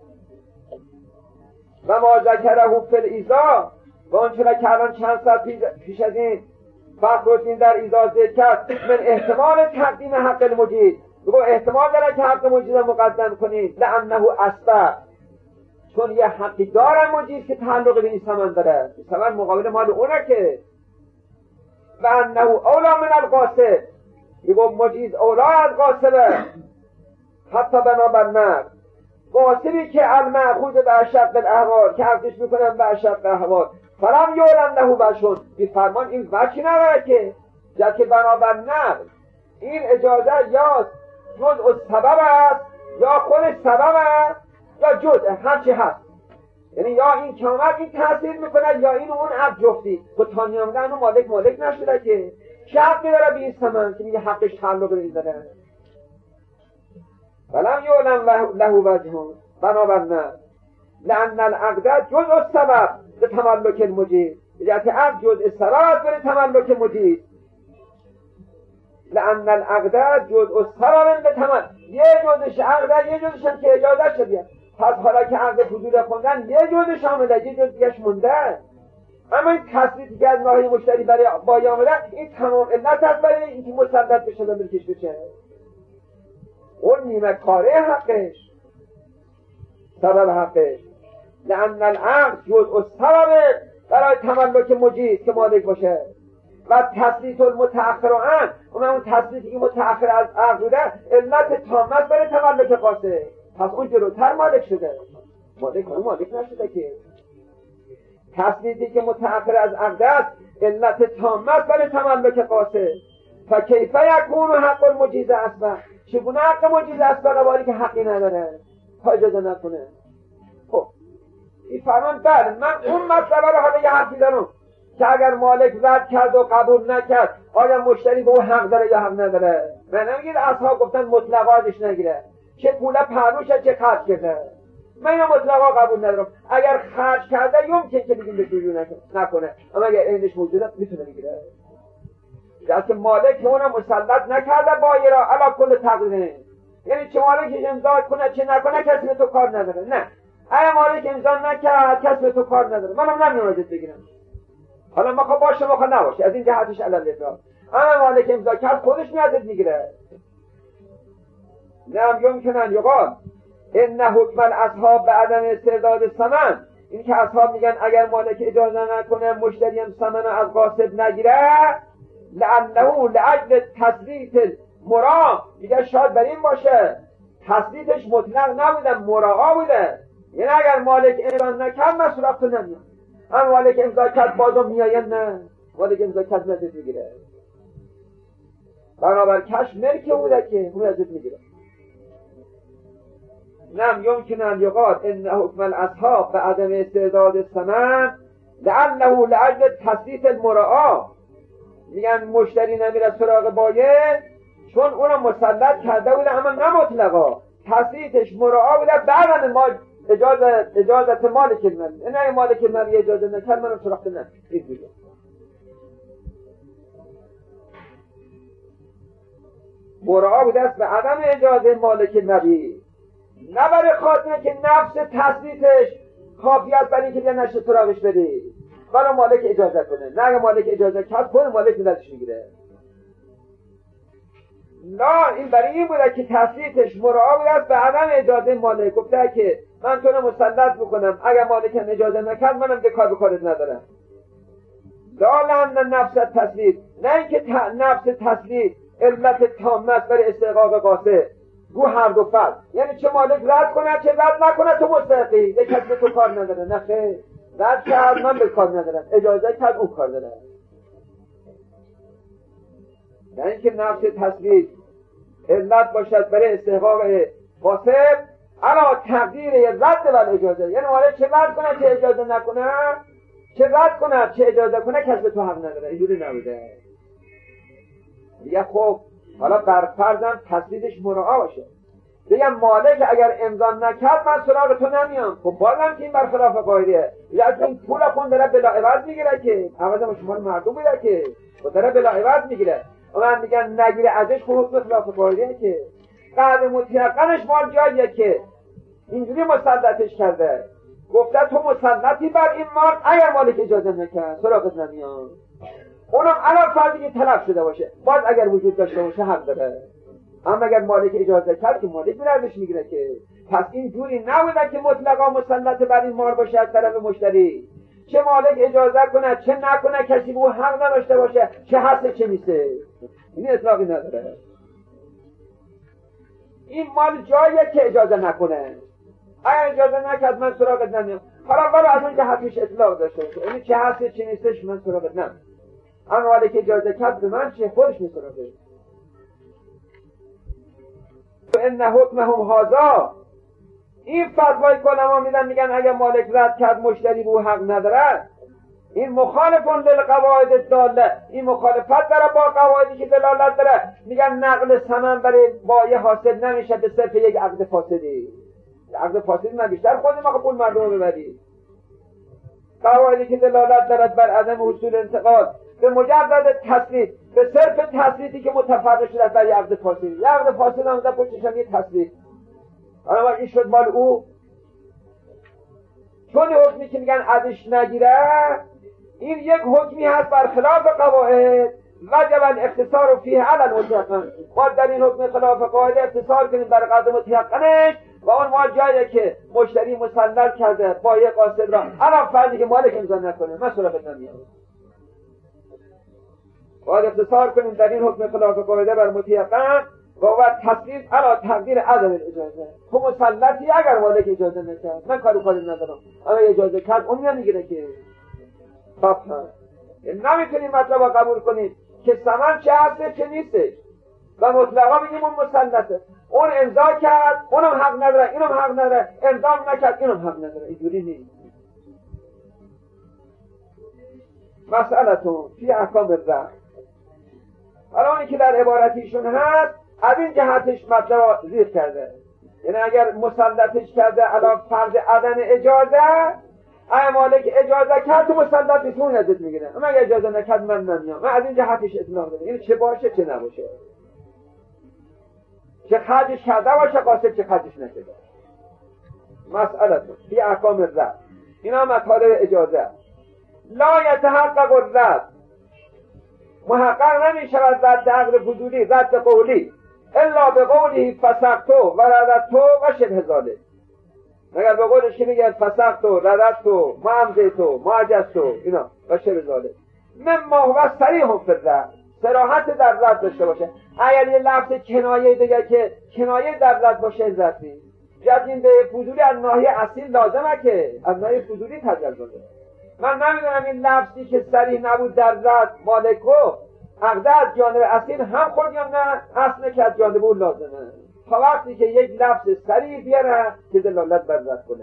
و ما ذکره فی الایذا، و آنچه که الان چند ساعت پیش از این فخرالدین در ایذا ذکر کرد من احتمال تقدیم حق المجید، بگو احتمال داره که حق مجید رو مقدم کنید. لانه اسبق، چون یه حقی داره مجید که تعلق به این ثمن داره، ثمن مقابل مال اونه. که و انه اولا من القاصد، بگو مجید اولا از قاصده، حتی بنابر مرد قاصدی که المأخوذ به اشق الاحوال که عقدش میکنن به اشق الاحوال فلم یولن له بشون. بیفرمان این وجهی نداره که بنابر مرد این اجازه یا جزء سبب است یا خودش سبب است یا جزء هرچی هست، یعنی یا این کامل این تاثیر میکنه یا این اون عقد جفتی. تو تانیامدن و مالک نشده که شرطی داره به این ثمن که میگه حقش تعلق به این داره. ولم یولن له وجهون بنابر نه لأن العقد جزء السبب به تملک المجید، یعنی عقد جزء سبب است به تملک مجید. لأن العقد جزء السبب به تملک، یه جزءش عقد یه جزءش که اجازه شده. پس حالا که عقد فضوله خوندن یه جزش آمده، یه جز دیگهش مونده. اما این تسلیتی که از ناحیه مشتری برای بایی آمده، این تمام علت هست برای اینکه مسلط بشه و ملکش بشه. اون نیمه کاره حقش، سبب حقش، لأن العقد جزء السبب برای تملک مجیز که مالک باشه. و تسلیت المتأخر عن، اون تسلیتی که متأخر از عقد بوده علت تامه برای تملک قاصد، پس اون جلوتر مالک شده. مالک نشده که. تسلیتی که متأخر از عقد است علت تامه برای تملک قاصد. فکیف یکون حق المجیز اسبق، چگونه حق مجیز اسبق باری که حقی نداره تا اجازه نکنه؟ خب این فرمان بله، من اون مطلب رو حالا یه حرفی دارم که اگر مالک رد کرد و قبول نکرد آیا مشتری به اون حق داره یا حق نداره؟ من نمیگید اصحاب گفتن مطلقا ازش نگیره، چه پوله پهلوشه چه خرج کرده. من اینو مطلقا قبول ندارم. اگر خرج کرده یمکن که بگیم بهش رجوع نکنه، اما اگر عینش موجوده میتونه بگیره. که مالک اونم مسلط نکرده بایی را علا کل تقدیر، یعنی چه مالک امضا کنه چه نکنه کسی به تو کار نداره. نه، اگه مالک امضا نکرد کسی به تو کار نداره، منم نمیدونم ازت بگیرم. حالا ما خب باشه ما نباشه، از این جهتش علل اطلاق. اما مالک امضا کرد خودش میادت میگیره. نعم یمکنن یقال ان حکم الاصحاب به عدم استرداد ثمن، این که اصحاب میگن اگر مالک اجازه نکنه مشتری هم ثمن از قاصد نگیره، لعنه لاجل تسلیت المراء، میگه شاید بر این باشه تسلیتش مطلق نبوده، مراعا بوده. یعنی اگر مالک امضا نکرد من سراغ تو نمیام، اما مالک امضا کرد بازم میایم. نه، مالک امضا کرد نزد میگیره، بنابر کش ملک بوده که اون ازت میگیره. نم یمکن ان یقال ان حکم الاصحاب به عدم استرداد الثمن لعنه لاجل تسلیت المراء، میگن مشتری نمیره سراغ بایع چون اونم مسلط کرده بوده، اما نه مطلقا، تسلیتش مراعا بوده. بعد ما اجازت مالک المال، نه مالک المال اجازه نکرد منم سراغ نه این دیگه. مراعا بوده است به عدم اجازه مالک النبی، نه برای خاطر که نفس تسلیتش کافی است برای اینکه نشه سراغش بدی، برای مالک اجازه کنه. نه اگه مالک اجازه کرد خود مالک مدتش میگیره. نه، این برای این بوده که تسلیتش مراعا بوده است به عدم اجازه مالک. گفته که من تو رو مسلط بکنم، اگر مالک اجازه نکرد منم کار به کارت ندارم. لعن نفس تسلیت، نه اینکه نفس تسلیت علت تامه است برای استحقاق قاصد. گو هر دو فرد، یعنی چه مالک رد کنه چه رد نکنه تو مستحقی، یک کس به تو کار نداره. نه خیر، رد کرد من به کار ندارم، اجازه کرد اون کار داره. نه اینکه نفس تسلیت علت باشد برای استحقاق قاصد علا تقدیر رد و اجازه، یعنی مالک چه رد کنه چه اجازه نکنه، چه رد کنه چه اجازه کنه کس به تو حق نداره. اینجوری نبوده دیگه. خب حالا برفرضم تسلیتش مراعا باشه، بگم مالک اگر امضا نکرد من سراغ تو نمیام. خب بازم که این برخلاف قاعده، یا این پول خون داره بلا عوض میگیره که عوض ما شما مردم بوده که داره بلا عوض میگیره، و من میگن نگیره ازش خب حکم خلاف قاعده که بعد متیقنش مال جاییه که اینجوری مسلطش کرده، گفته تو مسلطی بر این مال، اگر مالک اجازه نکرد سراغت نمیام. اونم علاوه فردی که طلب شده باشه باز اگر وجود داشته باشه حق داره، اما اگر مالک اجازه کرد که مالک برازش میگیره که. پس این جوری نبوده که مطلقا مسلط بر این مال باشه از طرف مشتری، چه مالک اجازه کنه چه نکنه کسی به حق نداشته باشه، چه هست چه نیسته، این اطلاقی نداره. این مال جاییه که اجازه نکنه، اگر اجازه نکرد من سراغت نمیام. حالا ولی از اون جهتش اطلاق داشته باشه، یعنی چه هست چه نیستش من سراغت نمیام، اما مالک اجازه کرد به من چه خودش میسراغه. ان حکمهم هذا، این فتوای علما میدن میگن اگر مالک رد کرد مشتری به حق نداره، این مخالفون للقواعد الداله، این مخالفت داره با قواعدی که دلالت داره. میگن نقل ثمن برای بایع حاصل نمیشه به صرف یک عقد فاسدی. عقد فاسدی من بیشتر خودی ما پول مردم رو ببری. قواعدی که دلالت دارد بر عدم حصول انتقال به مجرد تسلیت، به صرف تسلیتی که متفرق شده برای عقد فاسدی. یه عقد فاسد هم در پشتش هم یه تسلیت، حالا این شد مال او، چون حکمی که میگن ازش نگیره، این یک حکمی هست برخلاف قواعد وجب الاختصار فیه علی المتیقن. ما در این حکم خلاف قاعده اختصار کنیم بر قدر متیقنش و اون ما جایی که مشتری مسلط کرده با یک قاصد را الان فردی که مالک امضا نکنه من سراغت نمیام. باید اختصار کنیم در این حکم خلاف قاعده بر متیقن و باید تصویب علی تقدیر عدم اجازه. تو مسلطی اگر مالک اجازه نکرد من کاری ندارم، اما اجازه کرد اون نمیگیره که فقط نمیتونیم مطلب را قبول کنید که ثمن چه هسته چه نیستش و مطلقا میگیم اون مسلطه. اون امضا کرد اونم حق نداره، اینم حق نداره، امضا نکرد اینم حق نداره. اینجوری نیست. مسئلتون فی احکام الرهن. حالا اونی که در عبارتیشون هست از این جهتش مطلب ذکر کرده، یعنی اگر مسلطش کرده علی فرض عدم اجازه، اگه مالک اجازه کرد تو مسلط میتون ازت میگیره، اما اگه اجازه نکرد من نمیام. من از این جهتش اطلاق دارم، یعنی چه باشه چه نباشه، چه خرجش کرده باشه قاصد چه خرجش نکرده. مسئلتون فی احکام الرهن. اینا مطالب اجازه. لا یتحقق الرد، محقق نمیشود رد عقد فضولی، رد قولی، الا به قوله فسختو و رددتو و شبه ذالک. مگر به قولش که میگه فسختو، رددتو، معمزیتو، معجزتو، اینا و شبه ذالک. مما هو صریح فی الرد، صراحت در رد داشته باشه. اگر یه لفظ کنایه دیگه که کنایه در رد باشه رد نیست. جد این به فضولی از ناحیه اصیل لازمه که از ناحیه فضولی تجربه کنه. من نمیدونم این لفظی که صریح نبود در رد مالکو عقده از جانب اصیل هم خود یا نه اصله که از جانب اون لازمه. تا وقتی که یک لفظ صریح بیاره که دلالت بر رد کنه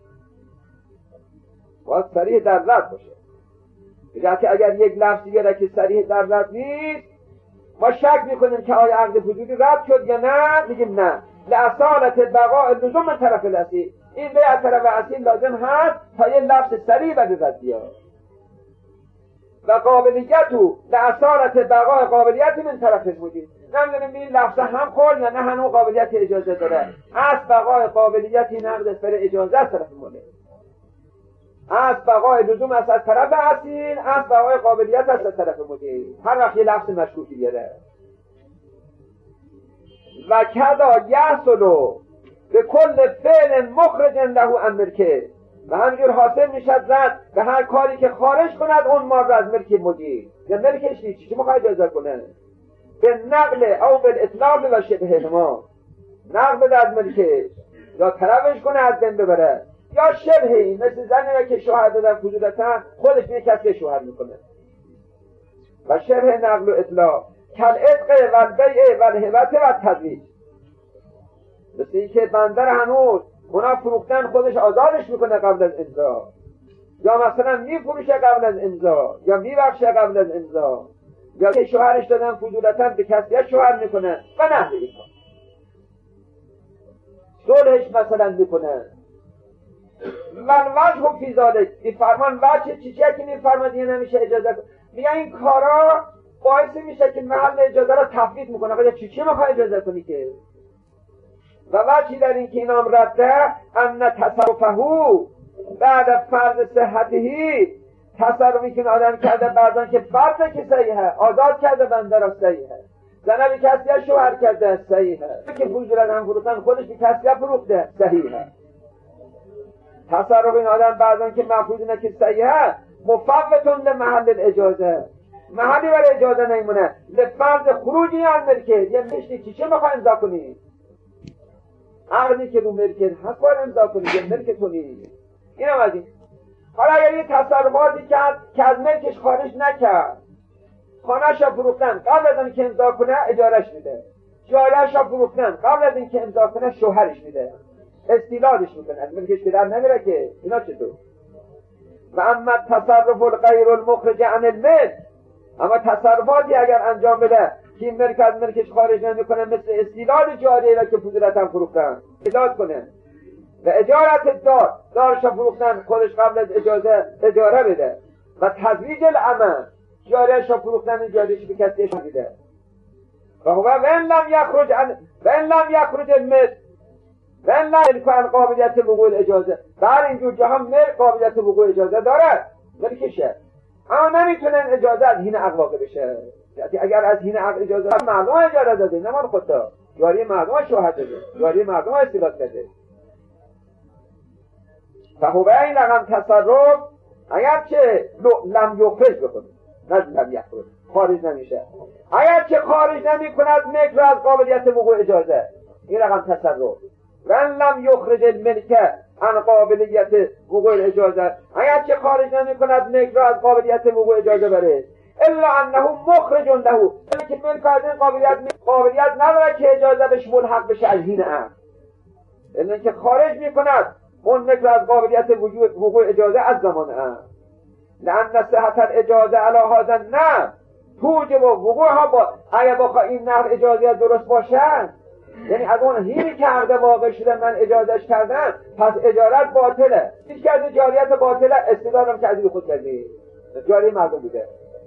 باید صریح در رد باشه. بگه که اگر یک لفظی بیاره که صریح در رد نیست ما شک میکنیم که آیا عقد فضولی رد شد یا نه، میگیم نه. لأصالت بقاء لزوم من طرف الاصیل، این به از طرف اصیل لازم هست تا یه لفظ صریح بده رد بیاد. و قابلیتو لأصالت بقاء قابلیت من طرف المدیر. نمیدونیم این لفظ هم خور یا نه هنوز قابلیت اجازه داره. از بقاء قابلیتی نقد سر اجازه از طرف مالک، از بقاء لزوم از طرف اصیل، از بقاء قابلیت از طرف مدیر. هر وقت یه لفظ مشکوکی بیاره. و کدا یحصلو به کل فعل مخرج له عن ملکه، و همینجور حاصل میشد رد به هر کاری که خارج کند اون مال از ملک مدیر. یا ملکش نیست چی میخواد اجازه کنه؟ به نقل او به اطلاق و شبه ما، نقل بده از ملکش یا طرفش کنه از بین ببره، یا شبهی مثل زنی که شوهر دادن فضولتا خودش میگه کسی شوهر میکنه. و شبه نقل و اطلاق کل عتق و البیع و الهبت و التزویج، مثل این که بنده هنوز اونا فروختن خودش آزادش میکنه قبل از امضا، یا مثلا میفروشه قبل از امضا، یا میبخشه قبل از امضا، یا که شوهرش دادن فضولتا به کسی شوهر میکنه و نحوه این کار. صلحش مثلا میکنه. من وجه فی ذالک، این فرمان وجه چیزی که میفرماد دیگه نمیشه اجازه کنه. میگه این کارا باعث میشه که محل اجازه را تفویض میکنه. آقا چی میخوای اجازه کنی که؟ و وجهی در این که اینام رده ان تصرفهو بعد فرض صحتهی، تصرفی که آدم کرده بعدن که فرض که صحیحه، آزاد کرده بنده را صحیحه، زنه بی کسیه شوهر کرده صحیحه، که فروشدن هم فروختن خودش بی کسیه فروخته صحیحه. تصرف این آدم بعدن که مفروض اینه که صحیحه مفوتون لمحل الاجازه، محلی برای اجازه نیمونه لفرض خروجی از ملکه. یه مشتی چی میخوای امضا کنی؟ عقدی که رو ملکه هست باید امضا کنی، یه ملک کنی. این هم از این. حالا اگر یه تصرفاتی کرد که از ملکش خارج نکرد، خانه‌ش را فروختن قبل از این که امضا کنه اجارش میده، جایش را فروختن قبل از این که امضا کنه شوهرش میده، استیلادش میکنه، از ملکش که در نمیره که. اینا چطور؟ و اما تصرف الغیر المخرج عن الملک، اما تصرفاتی اگر انجام بده که این ملک از ملکش خارج نمیکنه، مثل استیلاد جاریه را که فضولتا فروختن استیلاد کنه، و اجارت دارش فروختن خودش قبل از اجازه اجاره بده، و تزویج العمل جاریش فروختن جاریش به کسیش میده. و هو وان لم یخرج الملک، و نه ملک قابلیت وقوع اجازه. بر اینجور جاها ملک قابلیت وقوع اجازه داره، ملکشه، اما نمیتونه اجازه از حین عقد واقع بشه. اگر از حین عقد اجازه مردم اجازه داده، نه مال خودتا، جاری مردم شوهر داده، جاری مردم استیلات کرده. فهو این رقم تصرف اگر که لم یخرج بکنه، نه لم یخرج، خارج نمیشه، اگر که خارج نمی کند ملک را از قابلیت وقوع اجازه، این رقم تصرف. و لم یخرج الملک عن قابلیت وقوع اجازه، اگر که خارج نمی کند ملک را از قابلیت وقوع اجازه بره، الا انه مخرج له، که ملک از این قابلیت نداره که اجازه بهش ملحق بشه از حین عقد، الا که خارج می کند اون ملک را از قابلیت وقوع اجازه از زمان عقد. لأن صحت الاجازه علی هذا نه توجب وقوعها با اگر بخواه این نحو اجازه درست باشه، یعنی از اون حینی که عقد واقع شده من اجازهش کردم، پس اجارت باطله. هیچ کردی جاریت باطله، استدلالم کردی به خود کردی، جاری مردم بوده.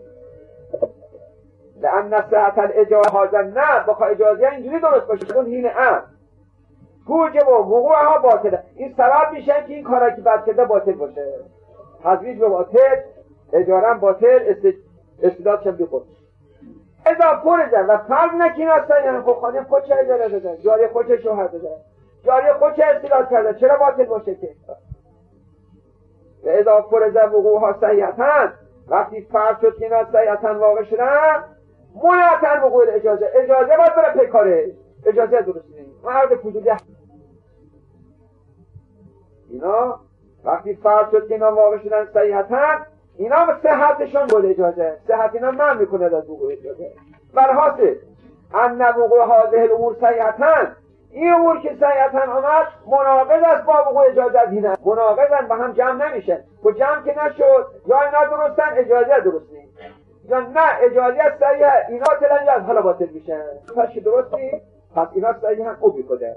لأن صحت الاجازه هذا نه بخواه اجازه اینجوری درست باشه اون حین عقد توجب وقوعها باطله، این سبب میشه که این کارا که بعد کرده باطل باشه، تزویج به باطل، اجارم باطل، استداد شم بیخود. اذا فرزن و فرض نکین هستن، یعنی خب خانه خود چه اجاره دادن، جاری خود چه شوهر دادن، جاری خود چه استداد کردن، چرا باطل باشه که؟ و اذا فرزن وقوعها صحیحتاً، وقتی فرض شد که اینا صحیحتاً واقع شدن، منعتاً وقوع اجازه باید بره پیکارش، اجازه درست نیست، مرد فضولی. اینا وقتی فرض شد که اینا واقع شدن صحیحتاً، اینا صحتشون بود اجازه، صحت اینا من میکنه از وقوع اجازه. برحاصل ان وقوع هذه الامور صحیحتاً، این امور که صحیحتاً آمد مناقض است با وقوع اجازه از حین، مناقضن، با هم جمع نمیشن. و جمع که نشد یا اینا درستن اجازه درست نیست، یا نه اجازه صحیحه اینا باطلن یا از حالا باطل میشن، پس درست نیست، پس اینا صحیحن او بیخوده.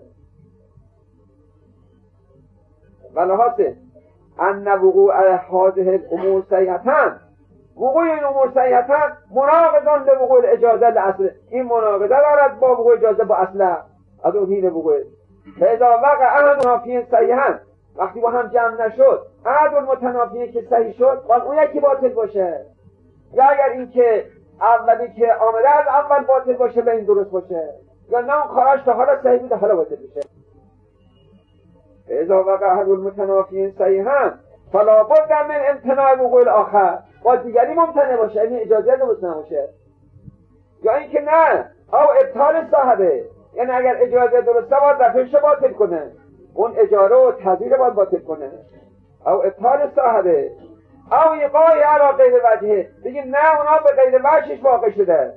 ولحاصل ان وقوع هذه الامور صحیحتاً، وقوع این امور صحیحتاً مناقضان به وقوع اجازه الاصل، این مناقضه دارد با وقوع اجازه با اصله از اون حین وقوع. فاذا وقع احد منافیین صحیحاً، وقتی با هم جمع نشد احد المتنافیین که صحیح شد اون یکی باطل باشه، یا اگر این که اولی که آمده از اول باطل باشه به این درست باشه، یا نه اون کاراش تا حالا صحیح بوده حالا باطل بشه. اذا وقع احد المتنافیین صحیحاً فلا بد من امتناع وقوع الاخر، با دیگری ممتنع باشه، این اجازه درست نباشه، یا اینکه نه او ابطال صاحبه، یعنی اگر اجازه درسته باید رفعش باطل کنه، اون اجاره و تغییر باید باطل کنه، او ابطال صاحبه، او ایقاعی علی غیر وجهه، بگیم نه اونا به غیر وجهش واقع شده،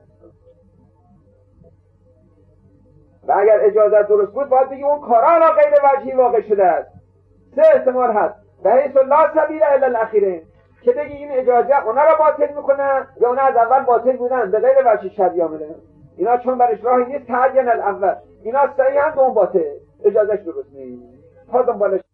و اگر اجازه درست بود باید بگیم اون کارا علی غیر وجهی واقع شده است. سه احتمال هست، به حیث لا سبیل الا الاخیرین، که بگی این اجازه اونا را باطل میکنه یا اونا از اول باطل بودن به غیر وجه شرعی آمده، اینا چون برش راهی نیست تعین الاول، اینا صحیحاً اون باطل، اجازهش درست نیست، تا دنبالش